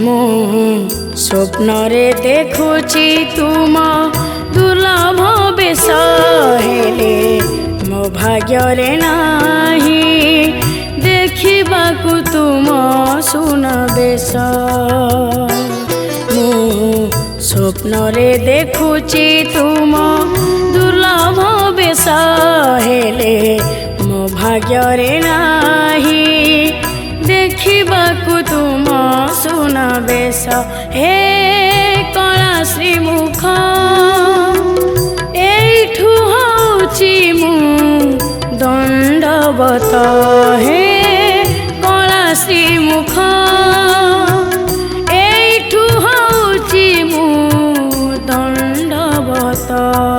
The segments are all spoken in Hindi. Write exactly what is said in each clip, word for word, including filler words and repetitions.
मु स्वप्न रे देखुची तुम दुर्लभ बेश हेले मो भाग्य रे नाही देखिबाकु तुम सुन बेश मु स्वप्न रे देखुची तुम दुर्लभ बेश हेले मो भाग्य रे नाही देखिबाकु तुम सुन बेश हे कला श्रीमुख एठू होची मु दंडवत हे कला श्रीमुख एठू होची मु दंडवत।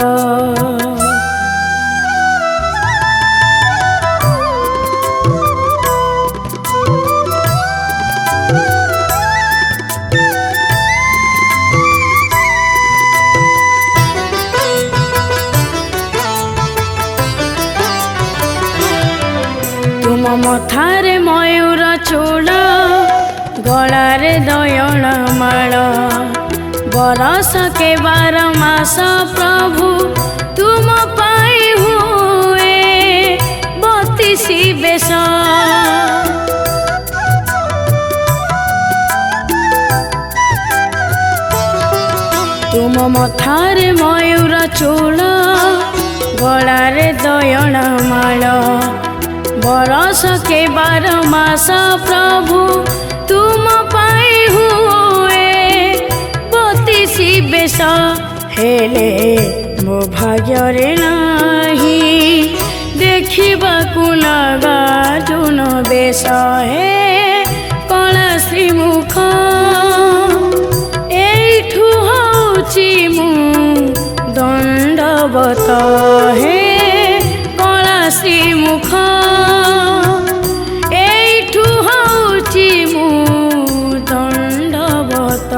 मथारे मयूर चूड़ गलारे दयन माल बरस के बार मास प्रभु तुम पाई हुए बतीसी बेश तुम मथारे मयूर चूड़ गलारे दयन माल बरस के बार मास प्रभु तुम पाई हुए बतीसी बेश हेले मो भाग्य रे नाही देखिबाकु नागार्जुन बेश हे कला श्रीमुख एठू होची मु दंडवत हे कला श्रीमुख एठू होची मु दंडवत।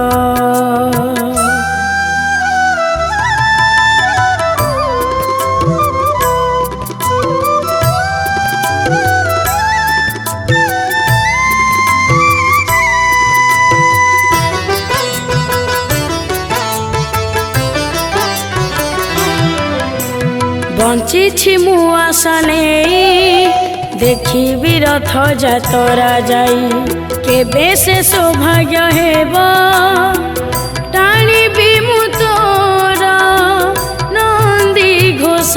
बंची मु आशा नहीं देखी रथ जातरा जाई केबे से सौभाग्य हेब टाणी भी मु तोर नंदी घोष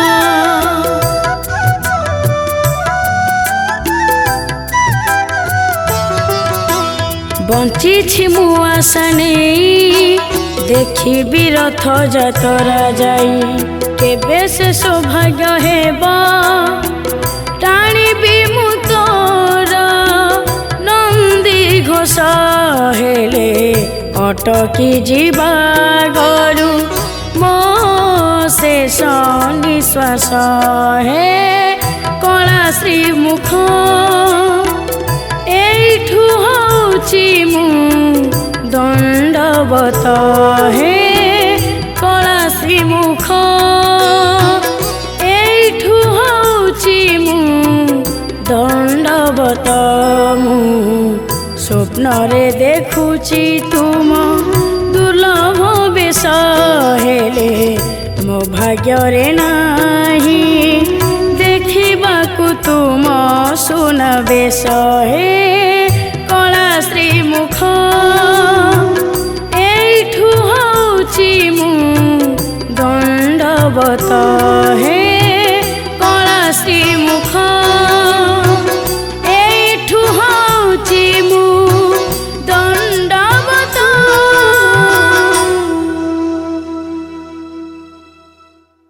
बंची मु आशा नहीं देखी रथ जातरा जाई केबे से सौभाग्य हेब टाणी भी मु तोर नंदी घोष हेले अटकी जीवा गरु मो शेष निश्वास हे कला श्रीमुख एठू होची मु दंडवत हे कला श्रीमुख एठू होची मु दंडवत मु स्वप्न रे देखुची तुम दुर्लभ बेश हेले मो भाग्य रे नाही देखिबाकु तुम सुन बेश हे कला श्रीमुख एठू होची मु दंडवत हे